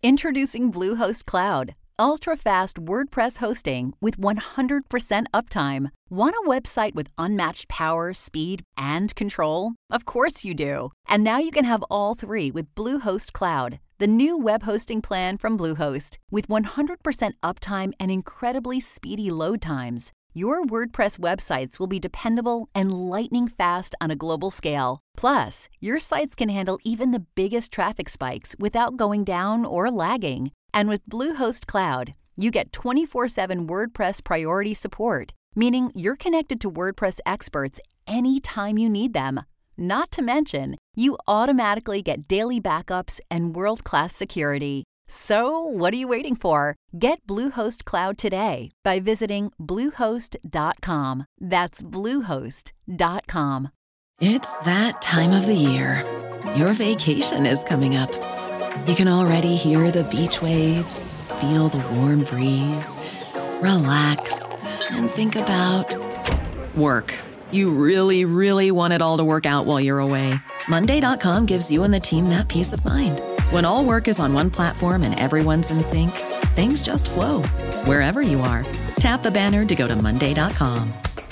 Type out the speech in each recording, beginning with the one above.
Introducing Bluehost Cloud, ultra-fast WordPress hosting with 100% uptime. Want a website with unmatched power, speed, and control? Of course you do. And now you can have all three with Bluehost Cloud, the new web hosting plan from Bluehost. With 100% uptime and incredibly speedy load times, your WordPress websites will be dependable and lightning fast on a global scale. Plus, your sites can handle even the biggest traffic spikes without going down or lagging. And with Bluehost Cloud, you get 24/7 WordPress priority support, meaning you're connected to WordPress experts anytime you need them. Not to mention, you automatically get daily backups and world-class security. So, what are you waiting for? Get Bluehost Cloud today by visiting Bluehost.com. That's Bluehost.com. It's that time of the year. Your vacation is coming up. You can already hear the beach waves, feel the warm breeze, relax, and think about work. You really, really want it all to work out while you're away. Monday.com gives you and the team that peace of mind. When all work is on one platform and everyone's in sync, things just flow. Wherever you are, tap the banner to go to Monday.com.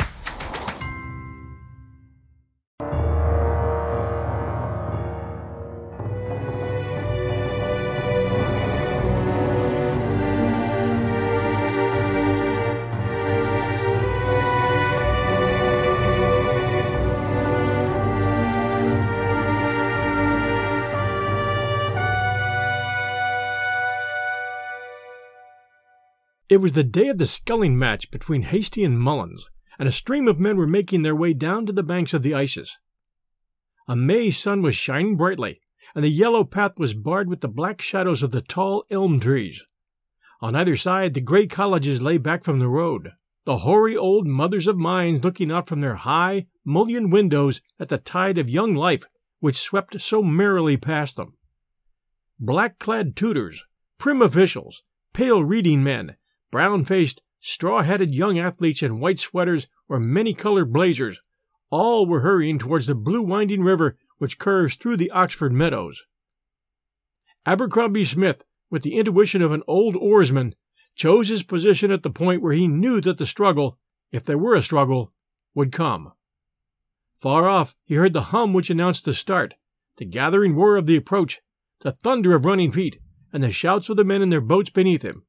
It was the day of the sculling match between Hasty and Mullins, and a stream of men were making their way down to the banks of the Isis. A May sun was shining brightly, and the yellow path was barred with the black shadows of the tall elm trees. On either side, the gray cottages lay back from the road, the hoary old mothers of mines looking out from their high, mullioned windows at the tide of young life which swept so merrily past them. Black-clad tutors, prim officials, pale reading men, brown-faced, straw-hatted young athletes in white sweaters or many-colored blazers, all were hurrying towards the blue winding river which curves through the Oxford meadows. Abercrombie Smith, with the intuition of an old oarsman, chose his position at the point where he knew that the struggle, if there were a struggle, would come. Far off he heard the hum which announced the start, the gathering whir of the approach, the thunder of running feet, and the shouts of the men in their boats beneath him.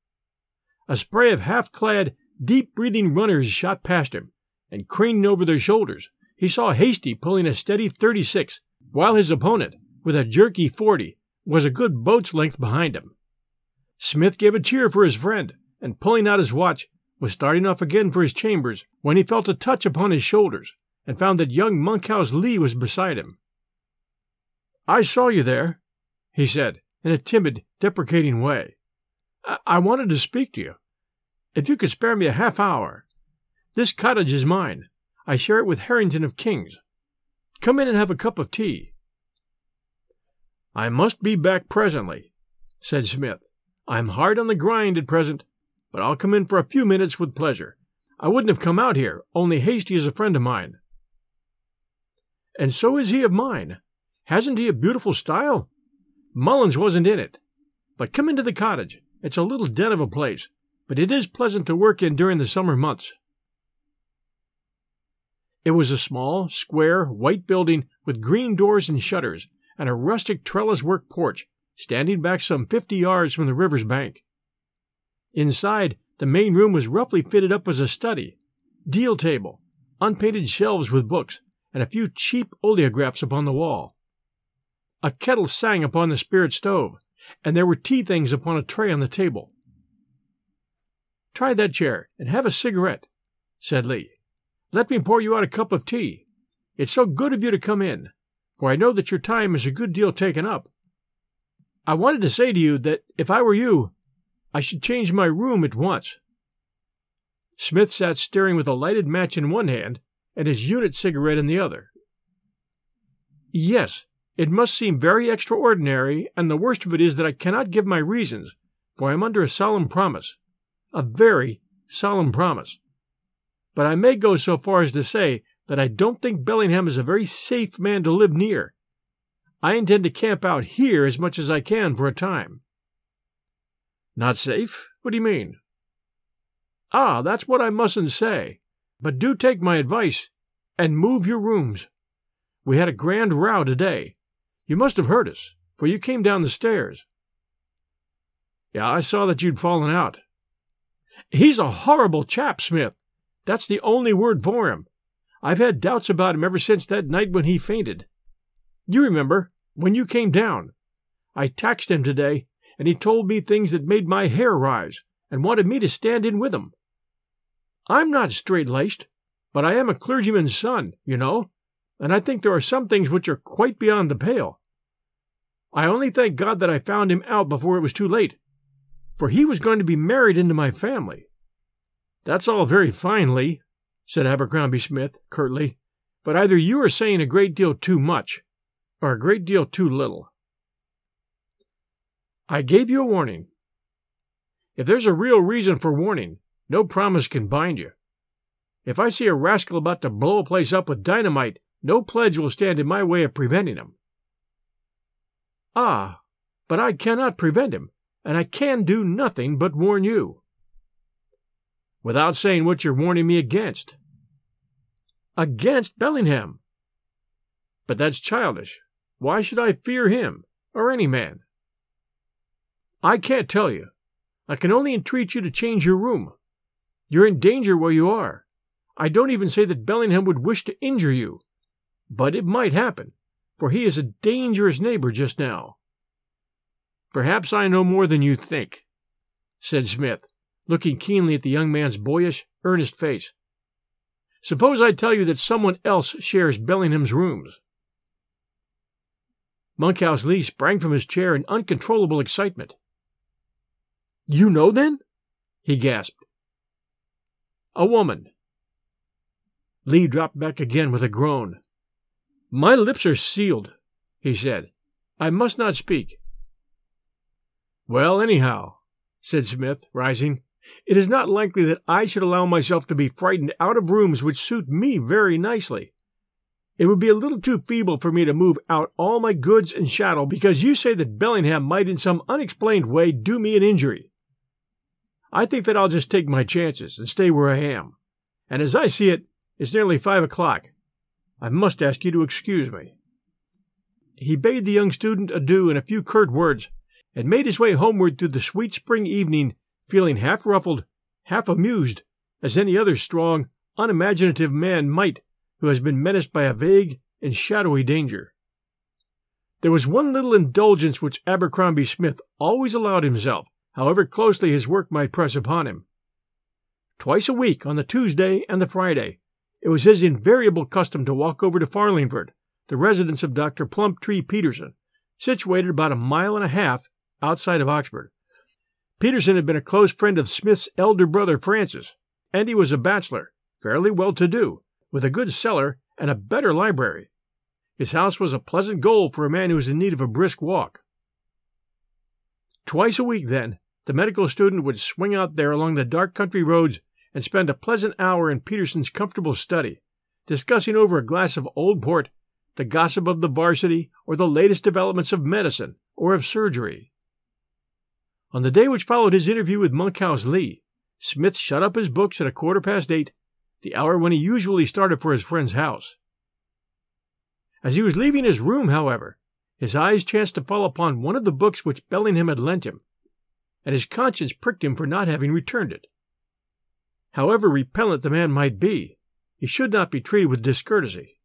A spray of half-clad, deep-breathing runners shot past him, and craning over their shoulders, he saw Hasty pulling a steady 36, while his opponent, with a jerky 40, was a good boat's length behind him. Smith gave a cheer for his friend, and pulling out his watch, was starting off again for his chambers when he felt a touch upon his shoulders, and found that young Monkhouse Lee was beside him. "I saw you there," he said, in a timid, deprecating way. I wanted to speak to you. If you could spare me a half hour. This cottage is mine. I share it with Harrington of King's. Come in and have a cup of tea." "I must be back presently," said Smith. "I'm hard on the grind at present, but I'll come in for a few minutes with pleasure. I wouldn't have come out here, only Hasty is a friend of mine." "And so is he of mine. Hasn't he a beautiful style? Mullins wasn't in it. But come into the cottage. It's a little den of a place, but it is pleasant to work in during the summer months." It was a small, square, white building with green doors and shutters, and a rustic trellis-work porch, standing back some 50 yards from the river's bank. Inside, the main room was roughly fitted up as a study, deal table, unpainted shelves with books, and a few cheap oleographs upon the wall. A kettle sang upon the spirit stove, and there were tea things upon a tray on the table. "Try that chair, and have a cigarette," said Lee. "Let me pour you out a cup of tea. It's so good of you to come in, for I know that your time is a good deal taken up. I wanted to say to you that if I were you, I should change my room at once." Smith sat staring with a lighted match in one hand and his unit cigarette in the other. "Yes, it must seem very extraordinary, and the worst of it is that I cannot give my reasons, for I am under a solemn promise. A very solemn promise. But I may go so far as to say that I don't think Bellingham is a very safe man to live near. I intend to camp out here as much as I can for a time. Not safe? What do you mean? Ah, that's what I mustn't say. But do take my advice and move your rooms. We had a grand row today. You must have heard us, for you came down the stairs. Yeah, I saw that you'd fallen out. He's a horrible chap, Smith. That's the only word for him. I've had doubts about him ever since that night when he fainted. You remember, when you came down. I taxed him today, and he told me things that made my hair rise, and wanted me to stand in with him. I'm not straight-laced, but I am a clergyman's son, you know, and I think there are some things which are quite beyond the pale. I only thank God that I found him out before it was too late, for he was going to be married into my family. That's all very fine, Lee, said Abercrombie Smith curtly, but either you are saying a great deal too much, or a great deal too little. I gave you a warning. If there's a real reason for warning, no promise can bind you. If I see a rascal about to blow a place up with dynamite, no pledge will stand in my way of preventing him. Ah, but I cannot prevent him, and I can do nothing but warn you. Without saying what you're warning me against. Against Bellingham. But that's childish. Why should I fear him, or any man? I can't tell you. I can only entreat you to change your room. You're in danger where you are. I don't even say that Bellingham would wish to injure you. But it might happen, for he is a dangerous neighbor just now. Perhaps I know more than you think, said Smith, looking keenly at the young man's boyish, earnest face. Suppose I tell you that someone else shares Bellingham's rooms. Monkhouse Lee sprang from his chair in uncontrollable excitement. You know, then? He gasped. A woman. Lee dropped back again with a groan. My lips are sealed, he said. I must not speak. Well, anyhow, said Smith, rising, it is not likely that I should allow myself to be frightened out of rooms which suit me very nicely. It would be a little too feeble for me to move out all my goods and chattel because you say that Bellingham might in some unexplained way do me an injury. I think that I'll just take my chances and stay where I am. And as I see it, it's nearly 5 o'clock. I must ask you to excuse me. He bade the young student adieu in a few curt words, and made his way homeward through the sweet spring evening, feeling half ruffled, half amused, as any other strong, unimaginative man might who has been menaced by a vague and shadowy danger. There was one little indulgence which Abercrombie Smith always allowed himself, however closely his work might press upon him. Twice a week, on the Tuesday and the Friday, it was his invariable custom to walk over to Farlingford, the residence of Dr. Plumptree Peterson, situated about 1.5 miles outside of Oxford. Peterson had been a close friend of Smith's elder brother Francis, and he was a bachelor, fairly well-to-do, with a good cellar and a better library. His house was a pleasant goal for a man who was in need of a brisk walk. Twice a week, then, the medical student would swing out there along the dark country roads and spend a pleasant hour in Peterson's comfortable study, discussing over a glass of old port the gossip of the varsity or the latest developments of medicine or of surgery. On the day which followed his interview with Monkhouse Lee, Smith shut up his books at 8:15, the hour when he usually started for his friend's house. As he was leaving his room, however, his eyes chanced to fall upon one of the books which Bellingham had lent him, and his conscience pricked him for not having returned it. However repellent the man might be, he should not be treated with discourtesy.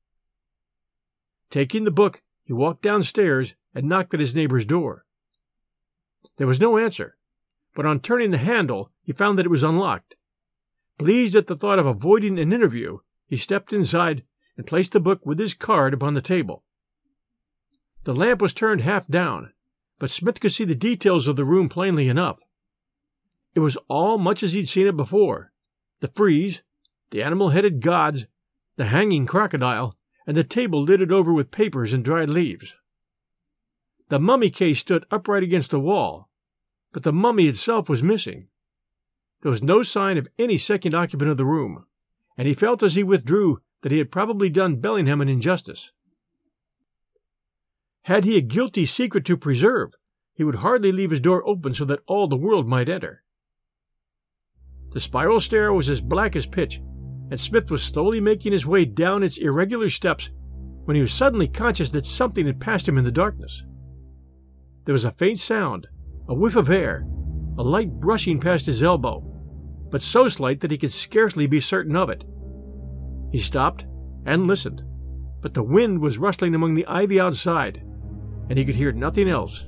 Taking the book, he walked downstairs and knocked at his neighbor's door. There was no answer, but on turning the handle, he found that it was unlocked. Pleased at the thought of avoiding an interview, he stepped inside and placed the book with his card upon the table. The lamp was turned half down, but Smith could see the details of the room plainly enough. It was all much as he'd seen it before. The frieze, the animal-headed gods, the hanging crocodile, and the table littered over with papers and dried leaves. The mummy case stood upright against the wall, but the mummy itself was missing. There was no sign of any second occupant of the room, and he felt as he withdrew that he had probably done Bellingham an injustice. Had he a guilty secret to preserve, he would hardly leave his door open so that all the world might enter. The spiral stair was as black as pitch, and Smith was slowly making his way down its irregular steps when he was suddenly conscious that something had passed him in the darkness. There was a faint sound, a whiff of air, a light brushing past his elbow, but so slight that he could scarcely be certain of it. He stopped and listened, but the wind was rustling among the ivy outside, and he could hear nothing else.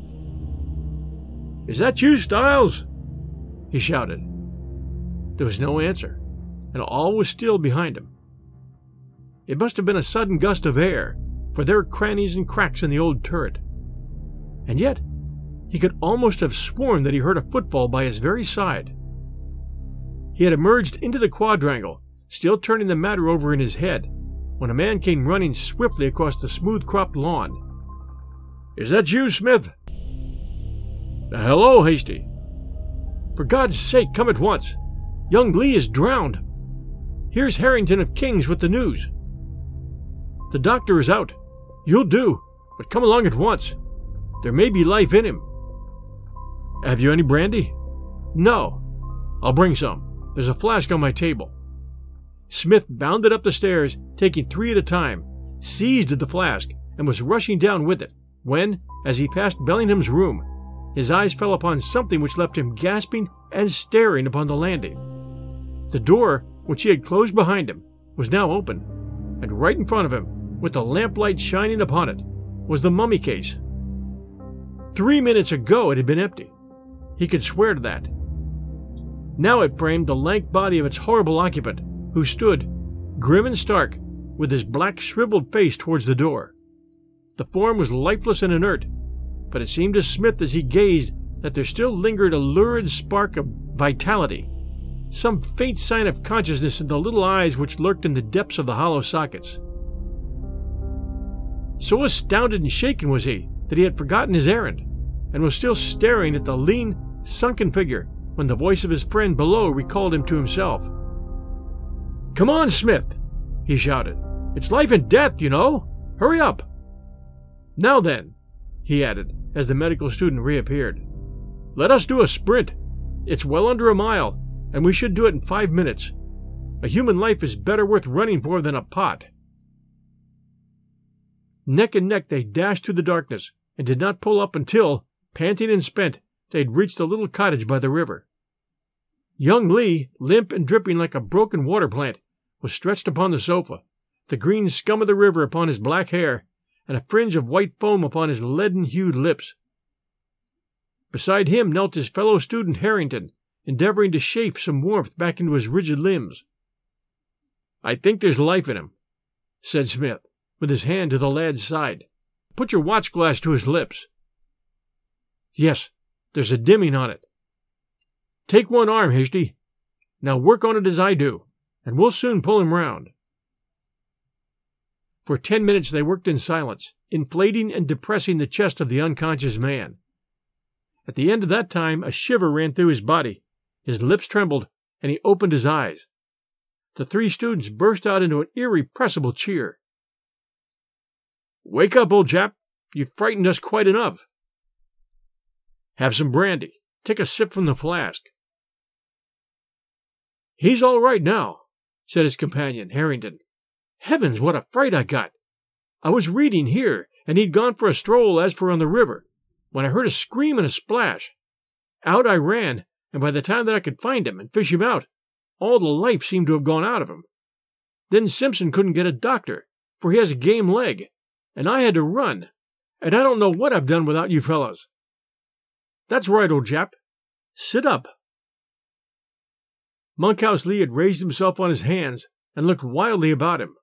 "Is that you, Styles?" he shouted. There was no answer, and all was still behind him. It must have been a sudden gust of air, for there were crannies and cracks in the old turret. And yet, he could almost have sworn that he heard a footfall by his very side. He had emerged into the quadrangle, still turning the matter over in his head, when a man came running swiftly across the smooth-cropped lawn. "Is that you, Smith?" "Hello, Hasty." "For God's sake, come at once. Young Lee is drowned. Here's Harrington of King's with the news. The doctor is out. You'll do, but come along at once. There may be life in him." "Have you any brandy?" "No." "I'll bring some. There's a flask on my table." Smith bounded up the stairs, taking 3 at a time, seized the flask, and was rushing down with it, when, as he passed Bellingham's room, his eyes fell upon something which left him gasping and staring upon the landing. The door, which he had closed behind him, was now open, and right in front of him, with the lamplight shining upon it, was the mummy case. 3 minutes ago it had been empty. He could swear to that. Now it framed the lank body of its horrible occupant, who stood, grim and stark, with his black shriveled face towards the door. The form was lifeless and inert, but it seemed to Smith as he gazed that there still lingered a lurid spark of vitality, some faint sign of consciousness in the little eyes which lurked in the depths of the hollow sockets. So astounded and shaken was he that he had forgotten his errand, and was still staring at the lean, sunken figure when the voice of his friend below recalled him to himself. "Come on, Smith," he shouted. "It's life and death, you know. Hurry up. Now then," he added, as the medical student reappeared, "let us do a sprint. It's well under a mile, and we should do it in 5 minutes. A human life is better worth running for than a pot." Neck and neck they dashed through the darkness, and did not pull up until, panting and spent, they had reached the little cottage by the river. Young Lee, limp and dripping like a broken water plant, was stretched upon the sofa, the green scum of the river upon his black hair, and a fringe of white foam upon his leaden-hued lips. Beside him knelt his fellow student Harrington, endeavoring to chafe some warmth back into his rigid limbs. "I think there's life in him," said Smith, with his hand to the lad's side. "Put your watch-glass to his lips." "Yes, there's a dimming on it." "Take one arm, Hasty. Now work on it as I do, and we'll soon pull him round." For 10 minutes they worked in silence, inflating and depressing the chest of the unconscious man. At the end of that time a shiver ran through his body, his lips trembled, and he opened his eyes. The 3 students burst out into an irrepressible cheer. "Wake up, old chap. You've frightened us quite enough." "Have some brandy. Take a sip from the flask." "He's all right now," said his companion, Harrington. "Heavens, what a fright I got! I was reading here, and he'd gone for a stroll as for on the river, when I heard a scream and a splash. Out I ran, and by the time that I could find him and fish him out, all the life seemed to have gone out of him. Then Simpson couldn't get a doctor, for he has a game leg, and I had to run, and I don't know what I've done without you fellows. That's right, old chap. Sit up." Monkhouse Lee had raised himself on his hands and looked wildly about him.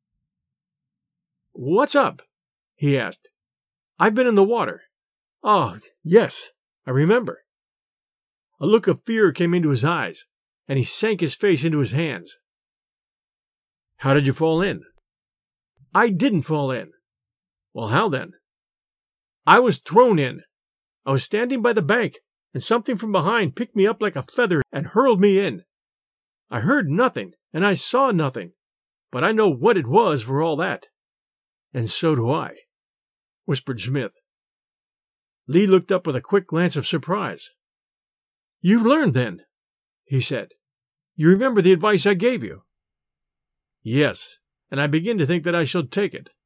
"What's up?" he asked. "I've been in the water." "Oh, yes, I remember." A look of fear came into his eyes, and he sank his face into his hands. "How did you fall in?" "I didn't fall in." "Well, how then?" "I was thrown in. I was standing by the bank, and something from behind picked me up like a feather and hurled me in. I heard nothing, and I saw nothing, but I know what it was for all that." "And so do I," whispered Smith. Lee looked up with a quick glance of surprise. "You've learned, then," he said. "You remember the advice I gave you?" "Yes, and I begin to think that I shall take it."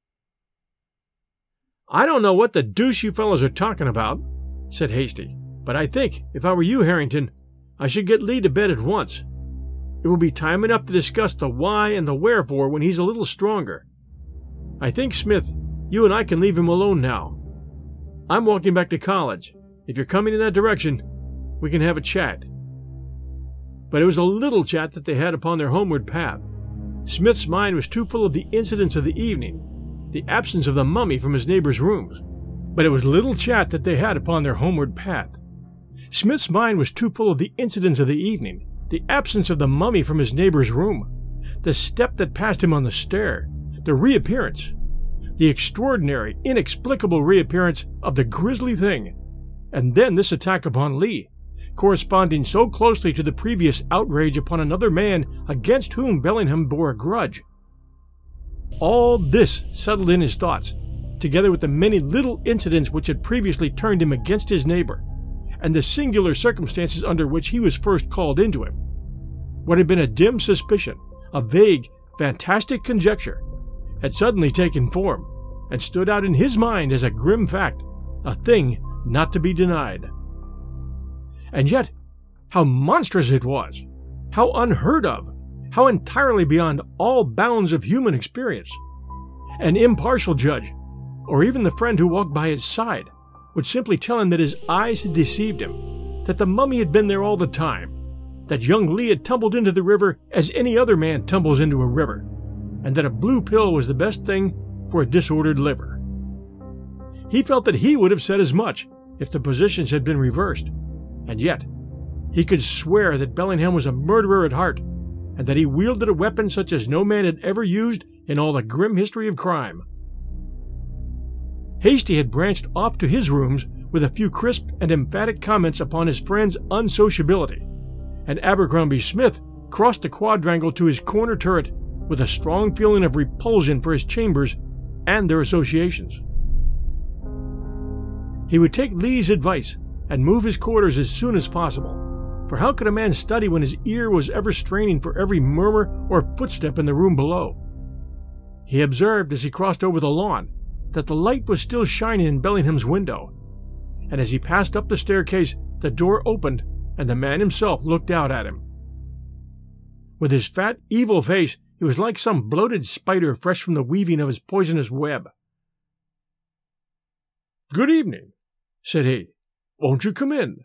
"I don't know what the deuce you fellows are talking about," said Hasty, "but I think, if I were you, Harrington, I should get Lee to bed at once. It will be time enough to discuss the why and the wherefore when he's a little stronger. I think, Smith, you and I can leave him alone now. I'm walking back to college. If you're coming in that direction, we can have a chat." But it was a little chat that they had upon their homeward path. Smith's mind was too full of the incidents of the evening, the absence of the mummy from his neighbor's rooms. But it was little chat that they had upon their homeward path. Smith's mind was too full of the incidents of the evening, the absence of the mummy from his neighbor's room, the step that passed him on the stair, the reappearance, the extraordinary, inexplicable reappearance of the grisly thing, and then this attack upon Lee, corresponding so closely to the previous outrage upon another man against whom Bellingham bore a grudge. All this settled in his thoughts, together with the many little incidents which had previously turned him against his neighbor, and the singular circumstances under which he was first called into him. What had been a dim suspicion, a vague, fantastic conjecture, had suddenly taken form, and stood out in his mind as a grim fact, a thing not to be denied. And yet, how monstrous it was! How unheard of! How entirely beyond all bounds of human experience! An impartial judge, or even the friend who walked by his side, would simply tell him that his eyes had deceived him, that the mummy had been there all the time, that young Lee had tumbled into the river as any other man tumbles into a river, and that a blue pill was the best thing for a disordered liver. He felt that he would have said as much if the positions had been reversed, and yet he could swear that Bellingham was a murderer at heart, and that he wielded a weapon such as no man had ever used in all the grim history of crime. Hasty had branched off to his rooms with a few crisp and emphatic comments upon his friend's unsociability, and Abercrombie Smith crossed the quadrangle to his corner turret with a strong feeling of repulsion for his chambers and their associations. He would take Lee's advice and move his quarters as soon as possible, for how could a man study when his ear was ever straining for every murmur or footstep in the room below? He observed as he crossed over the lawn that the light was still shining in Bellingham's window, and as he passed up the staircase, the door opened and the man himself looked out at him. With his fat, evil face, he was like some bloated spider fresh from the weaving of his poisonous web. "Good evening," said he. "Won't you come in?"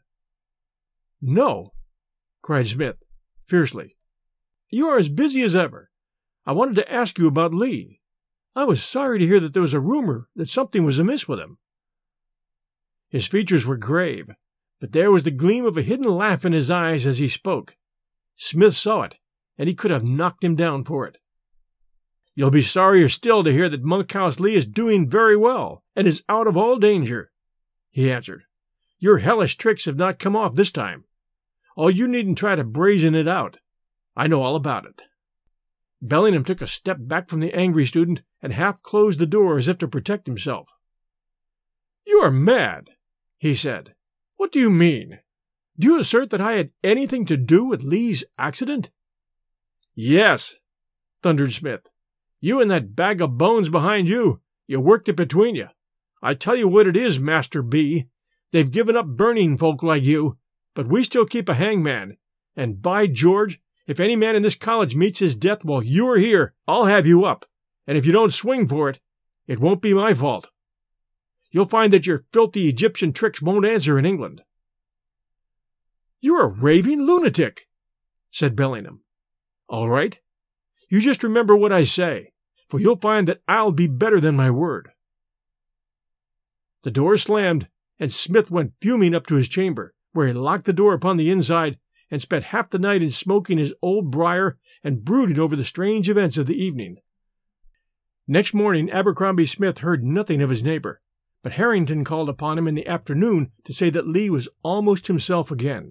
"No," cried Smith, fiercely. "You are as busy as ever. I wanted to ask you about Lee. I was sorry to hear that there was a rumor that something was amiss with him." His features were grave, but there was the gleam of a hidden laugh in his eyes as he spoke. Smith saw it, and he could have knocked him down for it. "You'll be sorrier still to hear that Monkhouse Lee is doing very well, and is out of all danger," he answered. "Your hellish tricks have not come off this time. Oh, you needn't try to brazen it out. I know all about it." Bellingham took a step back from the angry student and half closed the door as if to protect himself. "You are mad," he said. "What do you mean? Do you assert that I had anything to do with Lee's accident?" "Yes," thundered Smith. "You and that bag of bones behind you. You worked it between you. I tell you what it is, Master B. They've given up burning folk like you, but we still keep a hangman, and by George, if any man in this college meets his death while you are here, I'll have you up, and if you don't swing for it, it won't be my fault. You'll find that your filthy Egyptian tricks won't answer in England." "You're a raving lunatic," said Bellingham. "All right. You just remember what I say, for you'll find that I'll be better than my word." The door slammed, and Smith went fuming up to his chamber, where he locked the door upon the inside and spent half the night in smoking his old briar and brooding over the strange events of the evening. Next morning Abercrombie Smith heard nothing of his neighbor, but Harrington called upon him in the afternoon to say that Lee was almost himself again.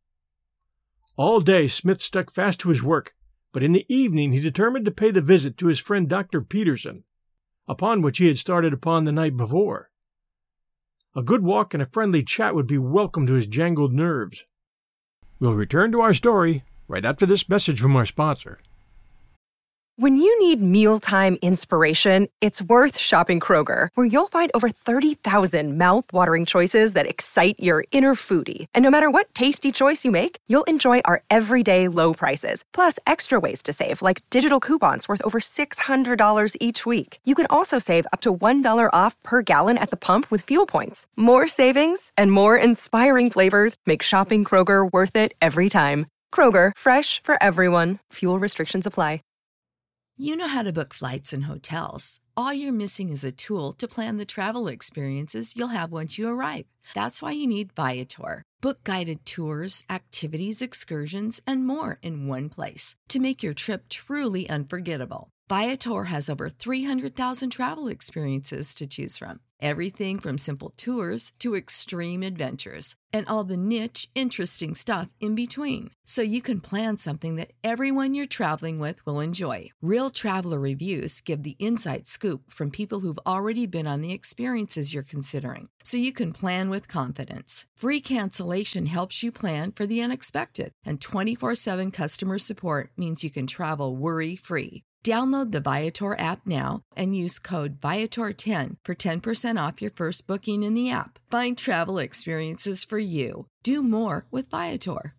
All day Smith stuck fast to his work, but in the evening he determined to pay the visit to his friend Dr. Peterson, upon which he had started upon the night before. A good walk and a friendly chat would be welcome to his jangled nerves. We'll return to our story right after this message from our sponsor. When you need mealtime inspiration, it's worth shopping Kroger, where you'll find over 30,000 mouth-watering choices that excite your inner foodie. And no matter what tasty choice you make, you'll enjoy our everyday low prices, plus extra ways to save, like digital coupons worth over $600 each week. You can also save up to $1 off per gallon at the pump with fuel points. More savings and more inspiring flavors make shopping Kroger worth it every time. Kroger, fresh for everyone. Fuel restrictions apply. You know how to book flights and hotels. All you're missing is a tool to plan the travel experiences you'll have once you arrive. That's why you need Viator. Book guided tours, activities, excursions, and more in one place to make your trip truly unforgettable. Viator has over 300,000 travel experiences to choose from. Everything from simple tours to extreme adventures and all the niche, interesting stuff in between. So you can plan something that everyone you're traveling with will enjoy. Real traveler reviews give the inside scoop from people who've already been on the experiences you're considering. So you can plan with confidence. Free cancellation helps you plan for the unexpected. And 24/7 customer support means you can travel worry-free. Download the Viator app now and use code Viator10 for 10% off your first booking in the app. Find travel experiences for you. Do more with Viator.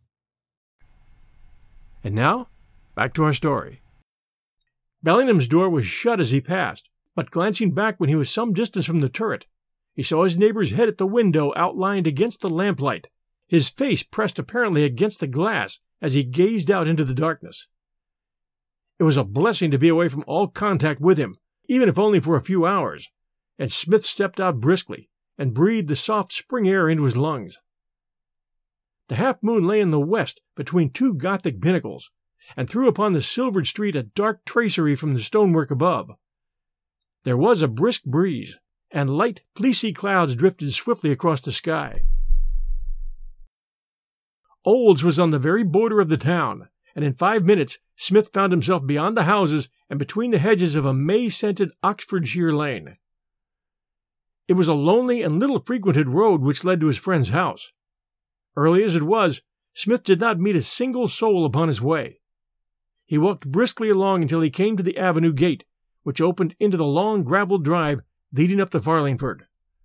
And now, back to our story. Bellingham's door was shut as he passed, but glancing back when he was some distance from the turret, he saw his neighbor's head at the window outlined against the lamplight, his face pressed apparently against the glass as he gazed out into the darkness. It was a blessing to be away from all contact with him, even if only for a few hours, and Smith stepped out briskly and breathed the soft spring air into his lungs. The half-moon lay in the west between two Gothic pinnacles, and threw upon the silvered street a dark tracery from the stonework above. There was a brisk breeze, and light, fleecy clouds drifted swiftly across the sky. Olds was on the very border of the town, and in 5 minutes Smith found himself beyond the houses and between the hedges of a May-scented Oxfordshire lane. It was a lonely and little-frequented road which led to his friend's house. Early as it was, Smith did not meet a single soul upon his way. He walked briskly along until he came to the avenue gate, which opened into the long gravelled drive leading up to Farlingford.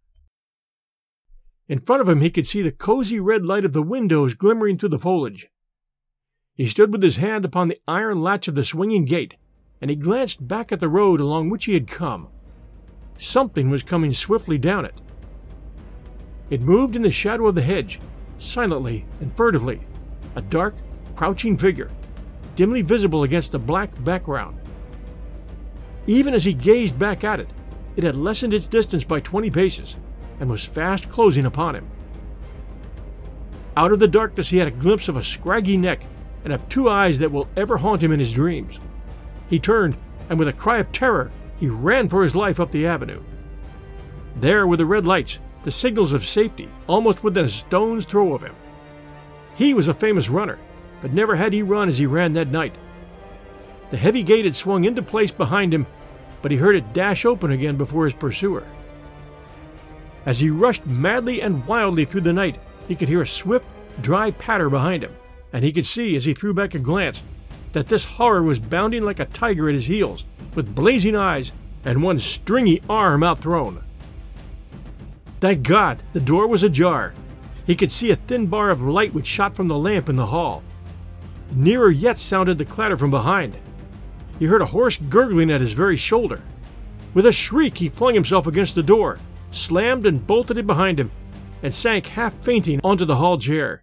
In front of him he could see the cozy red light of the windows glimmering through the foliage. He stood with his hand upon the iron latch of the swinging gate, and he glanced back at the road along which he had come. Something was coming swiftly down it. It moved in the shadow of the hedge, silently and furtively, a dark, crouching figure, dimly visible against the black background. Even as he gazed back at it, it had lessened its distance by 20 paces, and was fast closing upon him. Out of the darkness he had a glimpse of a scraggy neck, and of two eyes that will ever haunt him in his dreams. He turned, and with a cry of terror, he ran for his life up the avenue. There were the red lights, the signals of safety, almost within a stone's throw of him. He was a famous runner, but never had he run as he ran that night. The heavy gate had swung into place behind him, but he heard it dash open again before his pursuer. As he rushed madly and wildly through the night, he could hear a swift, dry patter behind him, and he could see, as he threw back a glance, that this horror was bounding like a tiger at his heels, with blazing eyes and one stringy arm outthrown. Thank God, the door was ajar. He could see a thin bar of light which shot from the lamp in the hall. Nearer yet sounded the clatter from behind. He heard a hoarse gurgling at his very shoulder. With a shriek he flung himself against the door, slammed and bolted it behind him, and sank half fainting onto the hall chair.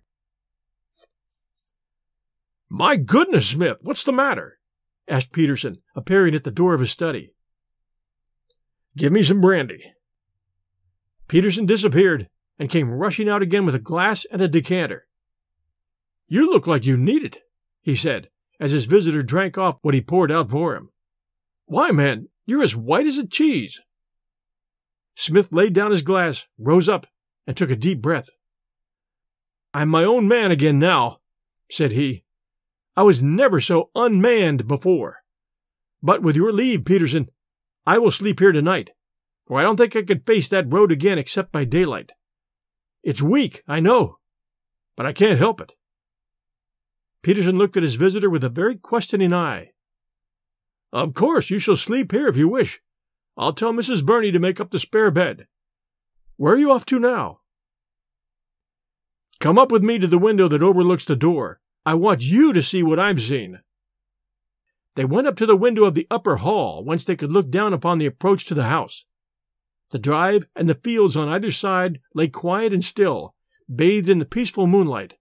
"My goodness, Smith, what's the matter?" asked Peterson, appearing at the door of his study. "Give me some brandy." Peterson disappeared and came rushing out again with a glass and a decanter. "You look like you need it," he said, as his visitor drank off what he poured out for him. "Why, man, you're as white as a cheese." Smith laid down his glass, rose up, and took a deep breath. "I'm my own man again now," said he. "I was never so unmanned before. But with your leave, Peterson, I will sleep here tonight. for I don't think I could face that road again except by daylight. It's weak, I know, but I can't help it." Peterson looked at his visitor with a very questioning eye. "Of course, you shall sleep here if you wish. I'll tell Mrs. Burney to make up the spare bed. Where are you off to now?" "Come up with me to the window that overlooks the door. I want you to see what I've seen." They went up to the window of the upper hall, whence they could look down upon the approach to the house. The drive and the fields on either side lay quiet and still, bathed in the peaceful moonlight.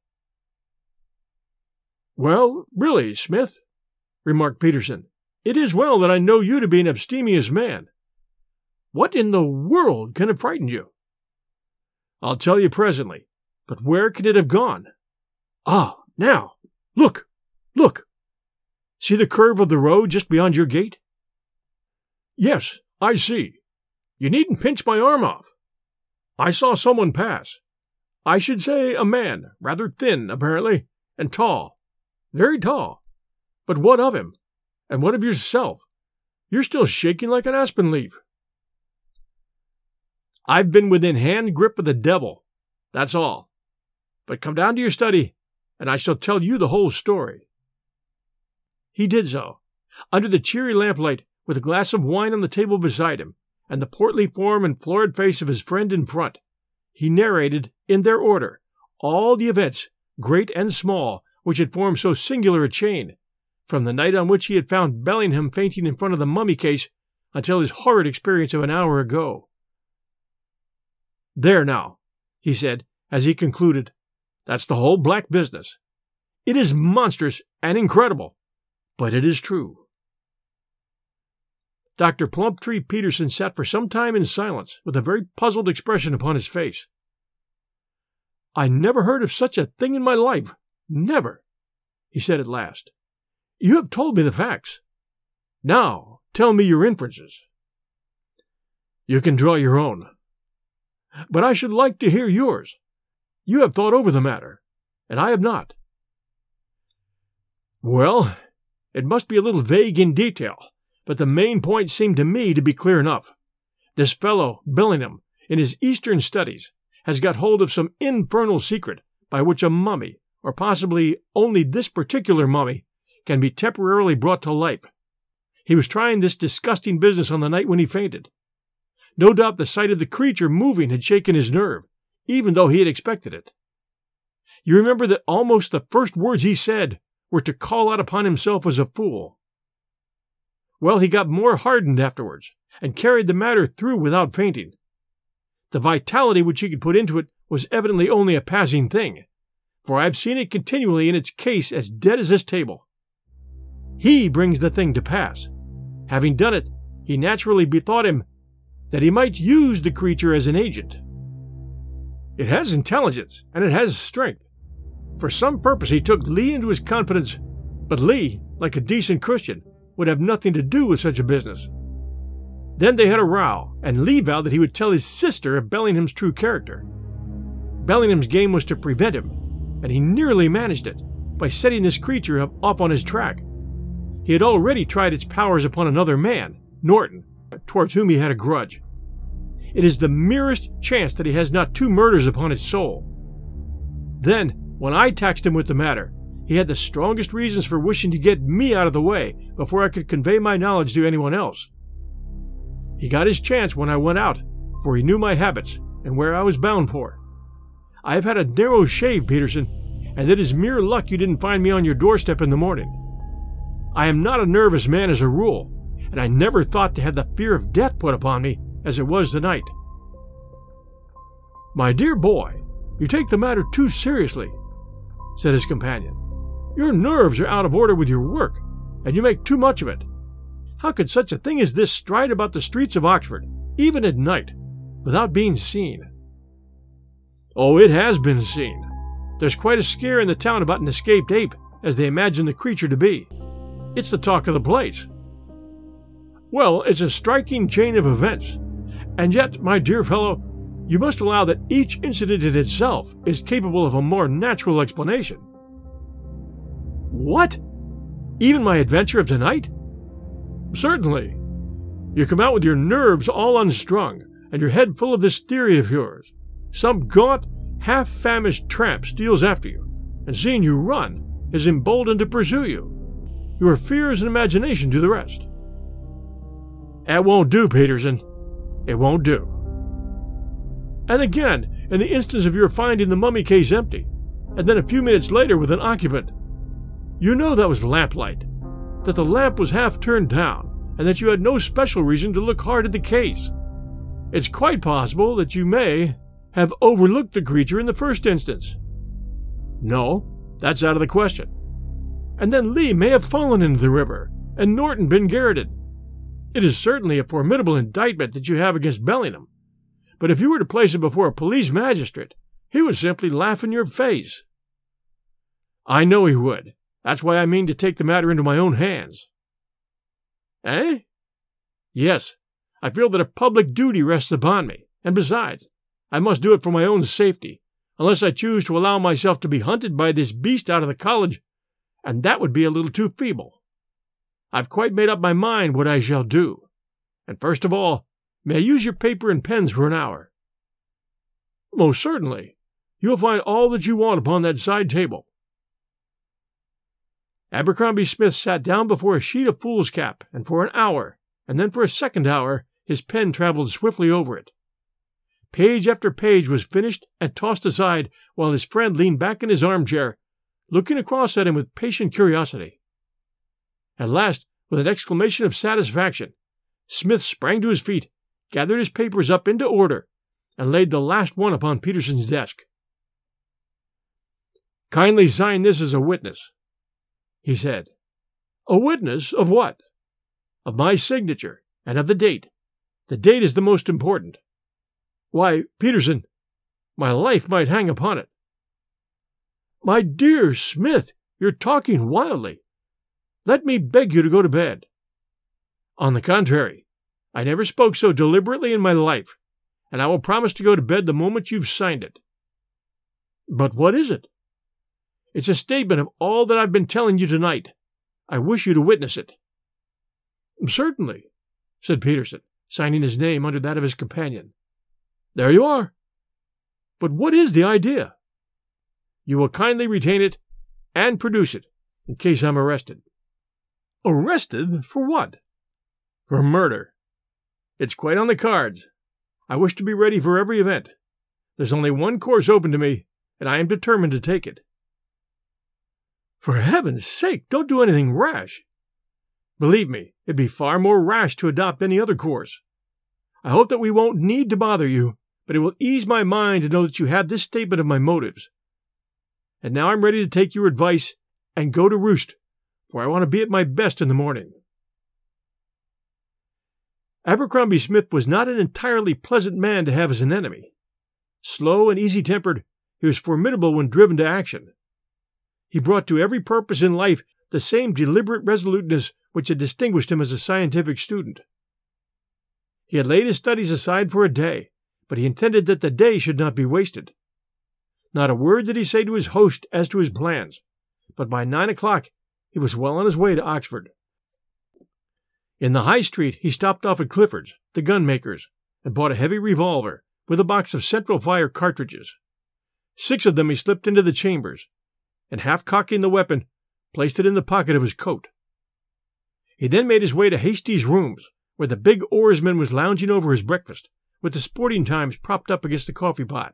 "Well, really, Smith," remarked Peterson, "it is well that I know you to be an abstemious man. What in the world can have frightened you?" "I'll tell you presently, but where could it have gone? Ah, now, look, look! See the curve of the road just beyond your gate?" "Yes, I see. You needn't pinch my arm off. I saw someone pass. I should say a man, rather thin, apparently, and tall. Very tall. But what of him? And what of yourself? You're still shaking like an aspen leaf." "I've been within hand grip of the devil. That's all. But come down to your study, and I shall tell you the whole story." He did so, under the cheery lamplight, with a glass of wine on the table beside him, and the portly form and florid face of his friend in front. He narrated, in their order, all the events, great and small, which had formed so singular a chain, from the night on which he had found Bellingham fainting in front of the mummy case until his horrid experience of an hour ago. "There now," he said, as he concluded, "that's the whole black business. It is monstrous and incredible, but it is true." Dr. Plumptree Peterson sat for some time in silence, with a very puzzled expression upon his face. "I never heard of such a thing in my life. Never," he said at last. "You have told me the facts. Now tell me your inferences." "You can draw your own. But I should like to hear yours. You have thought over the matter, and I have not." "Well, it must be a little vague in detail, but the main point seemed to me to be clear enough. This fellow, Bellingham, in his Eastern studies, has got hold of some infernal secret by which a mummy, or possibly only this particular mummy, can be temporarily brought to life. He was trying this disgusting business on the night when he fainted. No doubt the sight of the creature moving had shaken his nerve, even though he had expected it. You remember that almost the first words he said were to call out upon himself as a fool. Well, he got more hardened afterwards, and carried the matter through without fainting. The vitality which he could put into it was evidently only a passing thing, for I have seen it continually in its case as dead as this table. He brings the thing to pass. Having done it, he naturally bethought him that he might use the creature as an agent. It has intelligence, and it has strength. For some purpose he took Lee into his confidence, but Lee, like a decent Christian, would have nothing to do with such a business. Then they had a row, and Lee vowed that he would tell his sister of Bellingham's true character. Bellingham's game was to prevent him, and he nearly managed it, by setting this creature off on his track. He had already tried its powers upon another man, Norton, towards whom he had a grudge. It is the merest chance that he has not 2 murders upon his soul. Then, when I taxed him with the matter, he had the strongest reasons for wishing to get me out of the way before I could convey my knowledge to anyone else. He got his chance when I went out, for he knew my habits and where I was bound for. I have had a narrow shave, Peterson, and it is mere luck you didn't find me on your doorstep in the morning. I am not a nervous man as a rule, and I never thought to have the fear of death put upon me as it was tonight." "My dear boy, you take the matter too seriously," said his companion. "Your nerves are out of order with your work, and you make too much of it. How could such a thing as this stride about the streets of Oxford, even at night, without being seen?" "Oh, it has been seen. There's quite a scare in the town about an escaped ape, as they imagine the creature to be. It's the talk of the place." "Well, it's a striking chain of events. And yet, my dear fellow, you must allow that each incident in itself is capable of a more natural explanation." "What? Even my adventure of tonight?" "Certainly. You come out with your nerves all unstrung and your head full of this theory of yours. Some gaunt, half-famished tramp steals after you, and seeing you run is emboldened to pursue you. Your fears and imagination do the rest. That won't do, Peterson. It won't do. And again, in the instance of your finding the mummy case empty, and then a few minutes later with an occupant, you know that was lamplight, that the lamp was half turned down, and that you had no special reason to look hard at the case. It's quite possible that you may have overlooked the creature in the first instance. No, that's out of the question. And then Lee may have fallen into the river, and Norton been garroted. It is certainly a formidable indictment that you have against Bellingham, but if you were to place it before a police magistrate, he would simply laugh in your face. I know he would. That's why I mean to take the matter into my own hands. Eh? Yes, I feel that a public duty rests upon me, and besides, I must do it for my own safety, unless I choose to allow myself to be hunted by this beast out of the college, and that would be a little too feeble. I've quite made up my mind what I shall do, and first of all, may I use your paper and pens for an hour? Most certainly. You'll find all that you want upon that side table. Abercrombie Smith sat down before a sheet of foolscap, and for an hour, and then for a second hour, his pen traveled swiftly over it. Page after page was finished and tossed aside while his friend leaned back in his armchair, looking across at him with patient curiosity. At last, with an exclamation of satisfaction, Smith sprang to his feet, gathered his papers up into order, and laid the last one upon Peterson's desk. "Kindly sign this as a witness," he said. "A witness of what?" "Of my signature, and of the date. The date is the most important. Why, Peterson, my life might hang upon it." "My dear Smith, you're talking wildly. Let me beg you to go to bed." "On the contrary, I never spoke so deliberately in my life, and I will promise to go to bed the moment you've signed it." "But what is it?" "It's a statement of all that I've been telling you tonight. I wish you to witness it." "Certainly," said Peterson, signing his name under that of his companion. "There you are. But what is the idea?" "You will kindly retain it and produce it, in case I'm arrested." "Arrested? For what?" "For murder. It's quite on the cards. I wish to be ready for every event. There's only one course open to me, and I am determined to take it." "For heaven's sake, don't do anything rash." "Believe me, it'd be far more rash to adopt any other course. I hope that we won't need to bother you, but it will ease my mind to know that you have this statement of my motives. And now I'm ready to take your advice and go to roost, for I want to be at my best in the morning." Abercrombie Smith was not an entirely pleasant man to have as an enemy. Slow and easy-tempered, he was formidable when driven to action. He brought to every purpose in life the same deliberate resoluteness which had distinguished him as a scientific student. He had laid his studies aside for a day, but he intended that the day should not be wasted. Not a word did he say to his host as to his plans, but by 9 o'clock he was well on his way to Oxford. In the High Street he stopped off at Clifford's, the gunmaker's, and bought a heavy revolver with a box of central fire cartridges. 6 of them he slipped into the chambers, and half cocking the weapon, placed it in the pocket of his coat. He then made his way to Hasty's rooms, where the big oarsman was lounging over his breakfast, with the Sporting Times propped up against the coffee pot.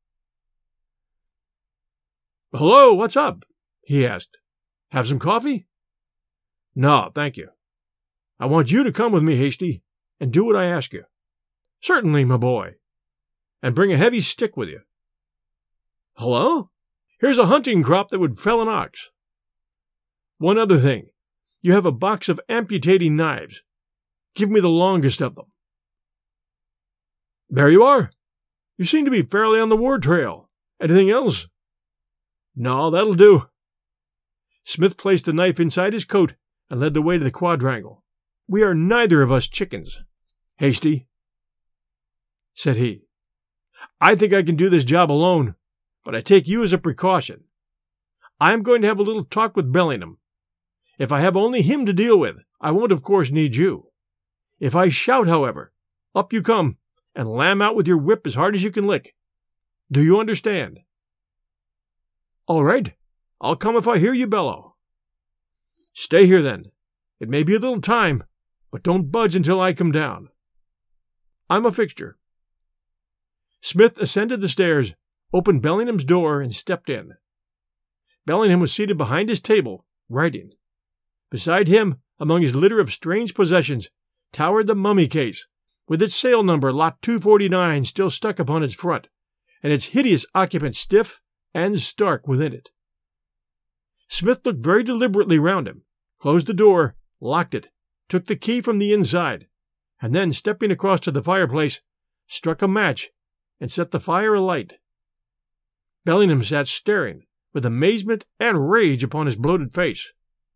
"Hello, what's up?" he asked. "Have some coffee?" "No, thank you." "I want you to come with me, Hasty, and do what I ask you." "Certainly, my boy." "And bring a heavy stick with you." "Hello? Here's a hunting crop that would fell an ox." "One other thing. You have a box of amputating knives. Give me the longest of them." "There you are. You seem to be fairly on the war trail. Anything else?" "No, that'll do." Smith placed the knife inside his coat and led the way to the quadrangle. "We are neither of us chickens, Hasty," said he. "I think I can do this job alone, but I take you as a precaution. I am going to have a little talk with Bellingham. If I have only him to deal with, I won't of course need you. If I shout, however, up you come, and lam out with your whip as hard as you can lick. Do you understand?" "All right. I'll come if I hear you bellow." "Stay here, then. It may be a little time, but don't budge until I come down. I'm a fixture." Smith ascended the stairs, opened Bellingham's door, and stepped in. Bellingham was seated behind his table, writing. Beside him, among his litter of strange possessions, towered the mummy case, with its sale number Lot 249 still stuck upon its front, and its hideous occupant stiff and stark within it. Smith looked very deliberately round him, closed the door, locked it, took the key from the inside, and then, stepping across to the fireplace, struck a match and set the fire alight. Bellingham sat staring, with amazement and rage upon his bloated face.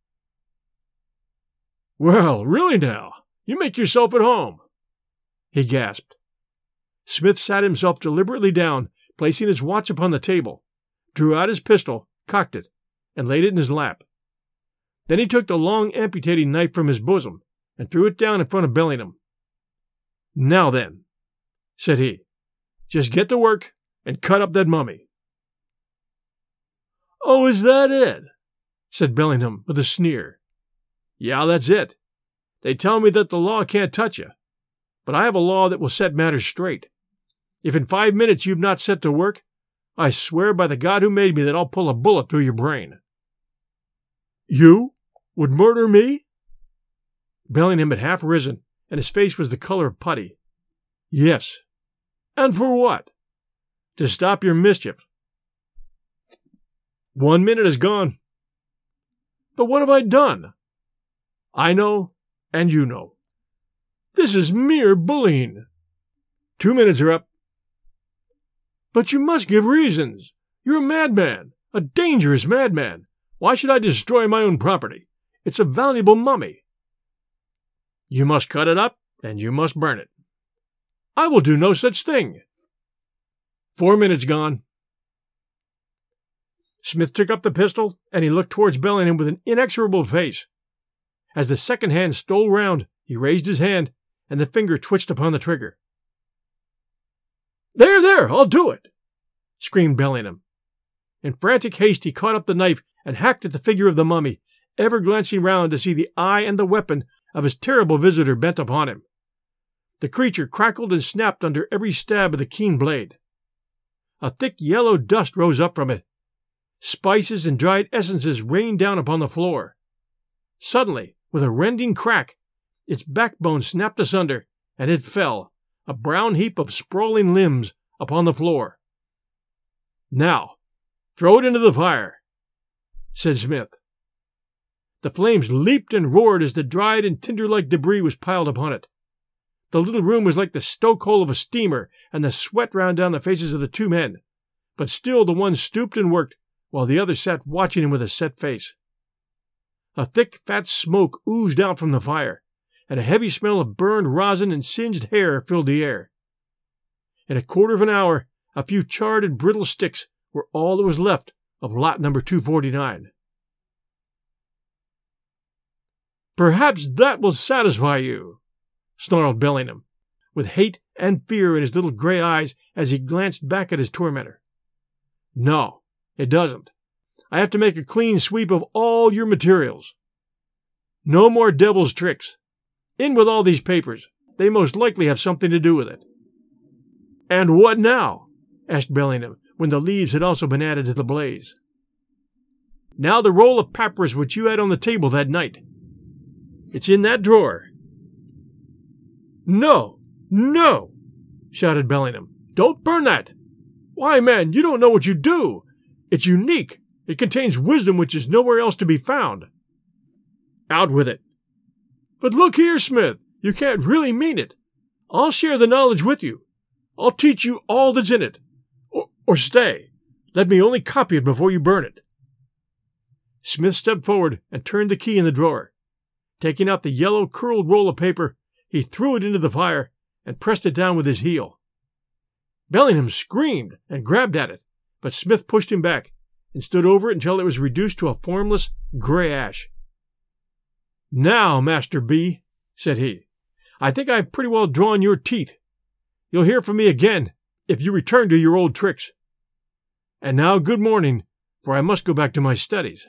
"Well, really now, you make yourself at home," he gasped. Smith sat himself deliberately down, placing his watch upon the table, drew out his pistol, cocked it, and laid it in his lap. Then he took the long amputating knife from his bosom and threw it down in front of Bellingham. "Now then," said he, "just get to work and cut up that mummy." "Oh, is that it?" said Bellingham with a sneer. "Yeah, that's it. They tell me that the law can't touch you, but I have a law that will set matters straight. If in 5 minutes you've not set to work, I swear by the God who made me that I'll pull a bullet through your brain." "You would murder me?" Bellingham had half risen, and his face was the color of putty. "Yes." "And for what?" "To stop your mischief." 1 minute is gone." "But what have I done?" "I know, and you know. This is mere bullying." 2 minutes are up." "But you must give reasons. You're a madman, a dangerous madman. Why should I destroy my own property? It's a valuable mummy." "You must cut it up, and you must burn it." "I will do no such thing." 4 minutes gone. Smith took up the pistol, and he looked towards Bellingham with an inexorable face. As the second hand stole round, he raised his hand, and the finger twitched upon the trigger. There, I'll do it!" screamed Bellingham. In frantic haste he caught up the knife and hacked at the figure of the mummy, ever glancing round to see the eye and the weapon of his terrible visitor bent upon him. The creature crackled and snapped under every stab of the keen blade. A thick yellow dust rose up from it. Spices and dried essences rained down upon the floor. Suddenly, with a rending crack, its backbone snapped asunder, and it fell, a brown heap of sprawling limbs, upon the floor. "Now, throw it into the fire," said Smith. The flames leaped and roared as the dried and tinder-like debris was piled upon it. The little room was like the stoke-hole of a steamer, and the sweat ran down the faces of the two men, but still the one stooped and worked, while the other sat watching him with a set face. A thick, fat smoke oozed out from the fire, and a heavy smell of burned rosin and singed hair filled the air. In a quarter of an hour, a few charred and brittle sticks were all that was left of lot number 249. "Perhaps that will satisfy you," snarled Bellingham, with hate and fear in his little gray eyes as he glanced back at his tormentor. "No, it doesn't. I have to make a clean sweep of all your materials. No more devil's tricks. In with all these papers. They most likely have something to do with it." "And what now?" asked Bellingham, when the leaves had also been added to the blaze. "Now the roll of papyrus which you had on the table that night. It's in that drawer." No, shouted Bellingham. "Don't burn that! Why, man, you don't know what you do! It's unique. It contains wisdom which is nowhere else to be found." "Out with it." "But look here, Smith, you can't really mean it. I'll share the knowledge with you. I'll teach you all that's in it. Or stay, let me only copy it before you burn it." Smith stepped forward and turned the key in the drawer. Taking out the yellow, curled roll of paper, he threw it into the fire and pressed it down with his heel. Bellingham screamed and grabbed at it, but Smith pushed him back and stood over it until it was reduced to a formless gray ash. "Now, Master B," said he, I think I've pretty well drawn your teeth. You'll hear from me again if you return to your old tricks. And now good morning, for I must go back to my studies."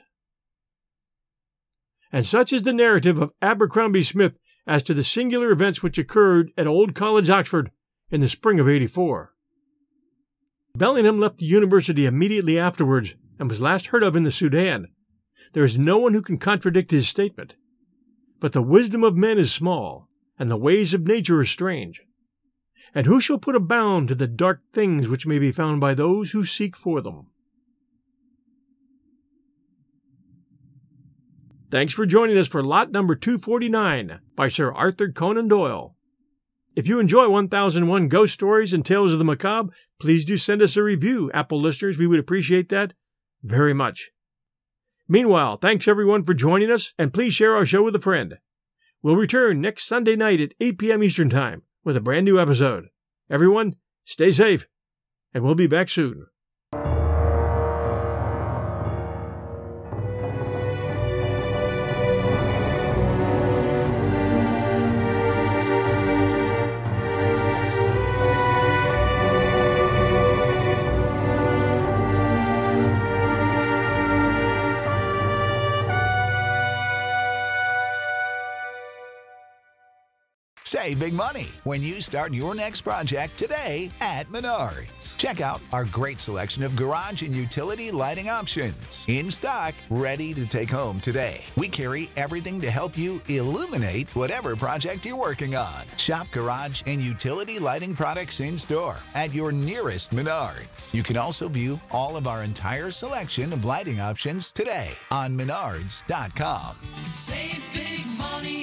And such is the narrative of Abercrombie Smith as to the singular events which occurred at Old College, Oxford, in the spring of '84. Bellingham left the university immediately afterwards and was last heard of in the Sudan. There is no one who can contradict his statement. But the wisdom of men is small, and the ways of nature are strange. And who shall put a bound to the dark things which may be found by those who seek for them? Thanks for joining us for lot number 249 by Sir Arthur Conan Doyle. If you enjoy 1001 Ghost Stories and Tales of the Macabre, please do send us a review. Apple listeners, we would appreciate that very much. Meanwhile, thanks everyone for joining us, and please share our show with a friend. We'll return next Sunday night at 8 p.m. Eastern Time with a brand new episode. Everyone, stay safe, and we'll be back soon. Save big money when you start your next project today at Menards. Check out our great selection of garage and utility lighting options. In stock, ready to take home today. We carry everything to help you illuminate whatever project you're working on. Shop garage and utility lighting products in store at your nearest Menards. You can also view all of our entire selection of lighting options today on Menards.com. Save big money